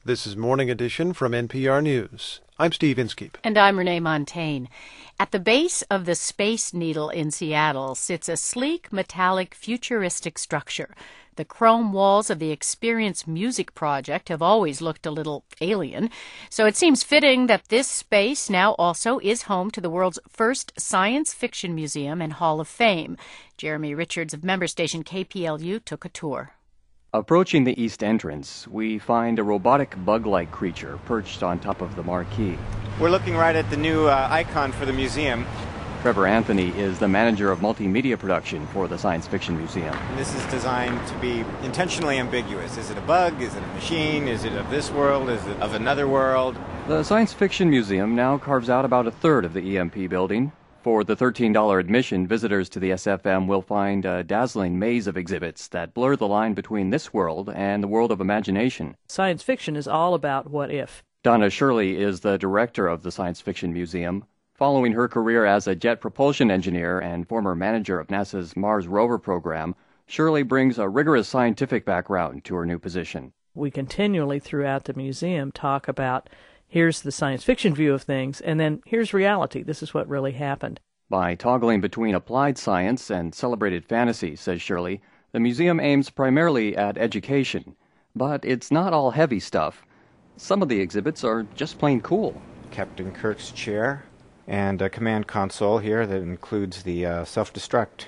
This is Morning Edition from NPR News. I'm Steve Inskeep. And I'm Renee Montaigne. At the base of the Space Needle in Seattle sits a sleek, metallic, futuristic structure. The chrome walls of the Experience Music Project have always looked a little alien, so it seems fitting that this space now also is home to the world's first science fiction museum and Hall of Fame. Jeremy Richards of member station KPLU took a tour. Approaching the east entrance, we find a robotic bug-like creature perched on top of the marquee. We're looking right at the new icon for the museum. Trevor Anthony is the manager of multimedia production for the Science Fiction Museum. And this is designed to be intentionally ambiguous. Is it a bug? Is it a machine? Is it of this world? Is it of another world? The Science Fiction Museum now carves out about a third of the EMP building. For the $13 admission, visitors to the SFM will find a dazzling maze of exhibits that blur the line between this world and the world of imagination. Science fiction is all about what if. Donna Shirley is the director of the Science Fiction Museum. Following her career as a jet propulsion engineer and former manager of NASA's Mars rover program, Shirley brings a rigorous scientific background to her new position. We continually throughout the museum talk about here's the science fiction view of things, and then here's reality. This is what really happened. By toggling between applied science and celebrated fantasy, says Shirley, the museum aims primarily at education. But it's not all heavy stuff. Some of the exhibits are just plain cool. Captain Kirk's chair and a command console here that includes the self-destruct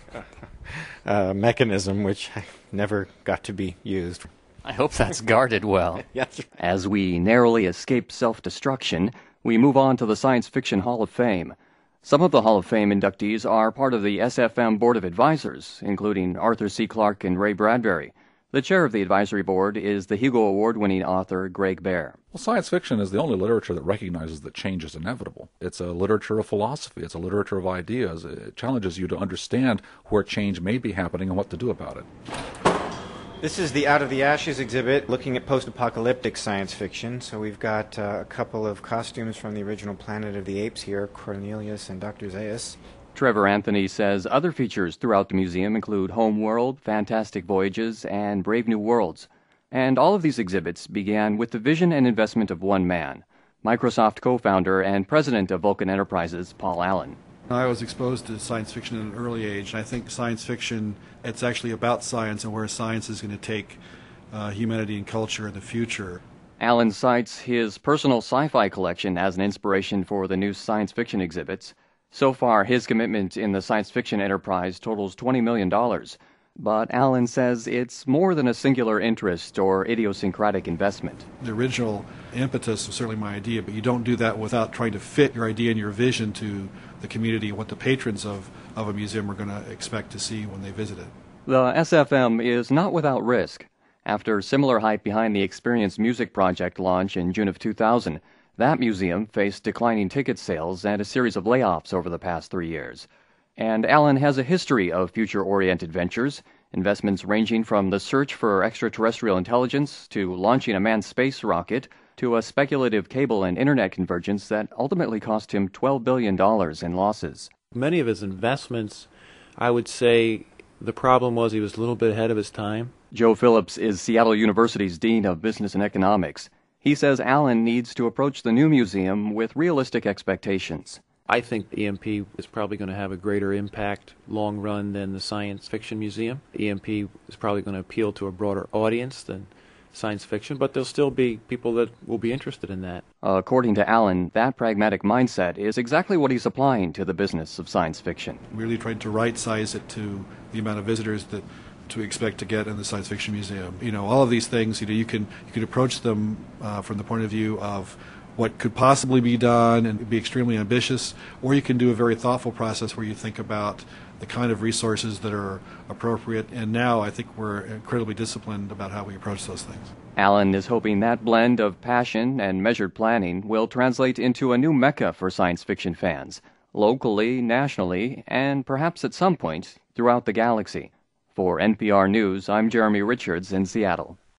mechanism, which never got to be used. I hope that's guarded well. Yes. As we narrowly escape self-destruction, we move on to the Science Fiction Hall of Fame. Some of the Hall of Fame inductees are part of the SFM Board of Advisors, including Arthur C. Clarke and Ray Bradbury. The chair of the advisory board is the Hugo Award-winning author Greg Bear. Well, science fiction is the only literature that recognizes that change is inevitable. It's a literature of philosophy. It's a literature of ideas. It challenges you to understand where change may be happening and what to do about it. This is the Out of the Ashes exhibit looking at post-apocalyptic science fiction. So we've got a couple of costumes from the original Planet of the Apes here, Cornelius and Dr. Zaius. Trevor Anthony says other features throughout the museum include Homeworld, Fantastic Voyages, and Brave New Worlds. And all of these exhibits began with the vision and investment of one man, Microsoft co-founder and president of Vulcan Enterprises, Paul Allen. I was exposed to science fiction at an early age, and I think science fiction, it's actually about science and where science is going to take humanity and culture in the future. Allen cites his personal sci-fi collection as an inspiration for the new science fiction exhibits. So far, his commitment in the science fiction enterprise totals $20 million. But Allen says it's more than a singular interest or idiosyncratic investment. The original impetus was certainly my idea, but you don't do that without trying to fit your idea and your vision to the community and what the patrons of a museum are going to expect to see when they visit it. The SFM is not without risk. After similar hype behind the Experience Music Project launch in June of 2000, that museum faced declining ticket sales and a series of layoffs over the past 3 years. And Allen has a history of future-oriented ventures, investments ranging from the search for extraterrestrial intelligence to launching a manned space rocket to a speculative cable and internet convergence that ultimately cost him $12 billion in losses. Many of his investments, I would say the problem was he was a little bit ahead of his time. Joe Phillips is Seattle University's Dean of Business and Economics. He says Allen needs to approach the new museum with realistic expectations. I think EMP is probably going to have a greater impact long run than the Science Fiction Museum. EMP is probably going to appeal to a broader audience than science fiction, but there'll still be people that will be interested in that. According to Allen, that pragmatic mindset is exactly what he's applying to the business of science fiction. We really tried to right-size it to the amount of visitors that to expect to get in the Science Fiction Museum. All of these things, you can approach them from the point of view of what could possibly be done and be extremely ambitious, or you can do a very thoughtful process where you think about the kind of resources that are appropriate. And now I think we're incredibly disciplined about how we approach those things. Allen is hoping that blend of passion and measured planning will translate into a new mecca for science fiction fans, locally, nationally, and perhaps at some point throughout the galaxy. For NPR News, I'm Jeremy Richards in Seattle.